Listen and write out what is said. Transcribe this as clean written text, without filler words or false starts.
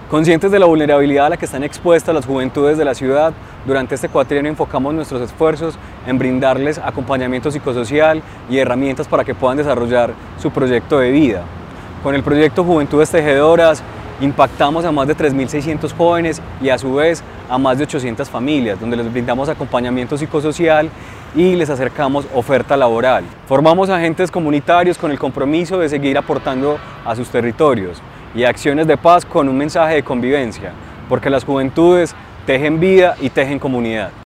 Conscientes de la vulnerabilidad a la que están expuestas las juventudes de la ciudad, durante este cuatrienio enfocamos nuestros esfuerzos en brindarles acompañamiento psicosocial y herramientas para que puedan desarrollar su proyecto de vida. Con el proyecto Juventudes Tejedoras impactamos a más de 3.600 jóvenes y a su vez a más de 800 familias, donde les brindamos acompañamiento psicosocial y les acercamos oferta laboral. Formamos agentes comunitarios con el compromiso de seguir aportando a sus territorios y acciones de paz con un mensaje de convivencia, porque las juventudes tejen vida y tejen comunidad.